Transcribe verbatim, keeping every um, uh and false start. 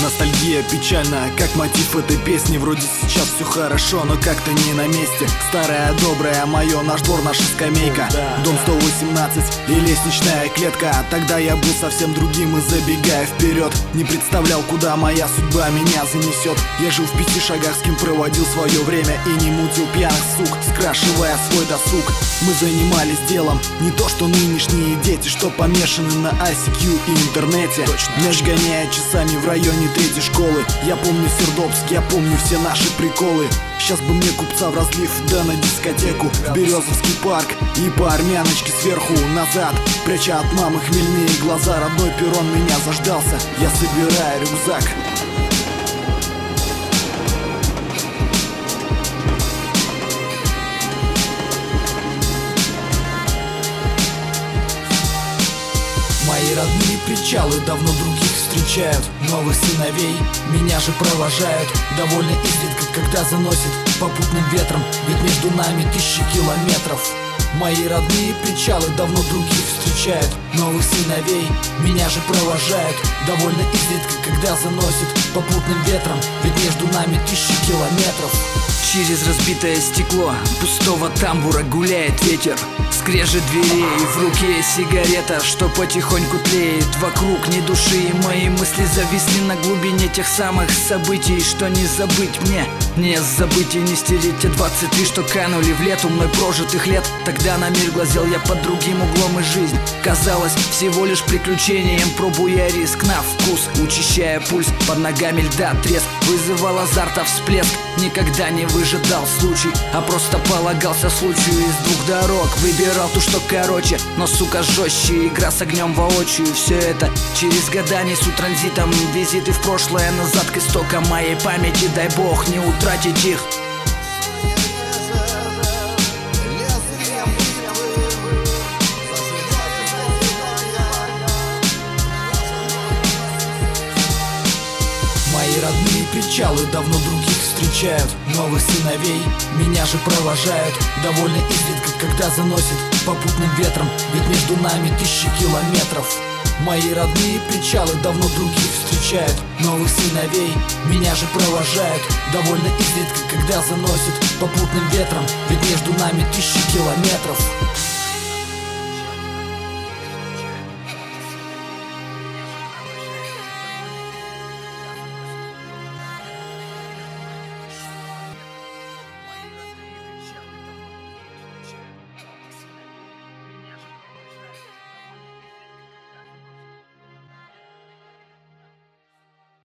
Ностальгия печальна, как мотив этой песни. Вроде сейчас все хорошо, но как-то не на месте. Старая добрая мое, наш двор, наша скамейка, дом сто восемнадцать и лестничная клетка. Тогда я был совсем другим и, забегая вперед, не представлял, куда моя судьба меня занесет. Я жил в пяти шагах, с кем проводил свое время, и не мутил пьяных сук, скрашивая свой досуг. Мы занимались делом, не то что нынешние дети, что помешаны на ай си кью и интернете. Мяч гоняя часами в районе третьей школы. Я помню Сердобск, я помню все наши приколы. Сейчас бы мне купца в разлив, да на дискотеку, в Березовский парк и по армяночке сверху назад, пряча от мамы хмельные глаза. Родной перрон меня заждался, я собираю рюкзак. Мои родные причалы давно других встречают. Новых сыновей меня же провожают. Довольно изредка, когда заносит попутным ветром, ведь между нами тысячи километров. Мои родные причалы давно других встречают. Новых сыновей меня же провожают. Довольно изредка, когда заносит попутным ветром, ведь между нами тысячи километров. Через разбитое стекло пустого тамбура гуляет ветер. Скрежет дверей, в руке сигарета, что потихоньку тлеет. Вокруг ни души, и мои мысли зависли на глубине тех самых событий, что не забыть мне. Не забыть и не стереть те двадцать три, что канули в лету мной прожитых лет. Тогда на мир глазел я под другим углом, и жизнь казалась всего лишь приключением, пробуя риск на вкус, учащая пульс. Под ногами льда треск вызывал азарта всплеск. Никогда не выжидал случай, а просто полагался случаю из двух дорог. Выбирал ту, что короче, но, сука, жестче. Игра с огнем воочию. Все это через года несу транзитом. Визиты в прошлое, назад к истокам моей памяти. Дай бог не утратить их. Мои родные причалы давно других встречают. Новых сыновей меня же провожают. Довольно изредка, когда заносит попутным ветром, ведь между нами тысячи километров. Мои родные причалы давно других встречают. Новых сыновей меня же провожают. Довольно изредка, когда заносит попутным ветром, ведь между нами тысячи километров.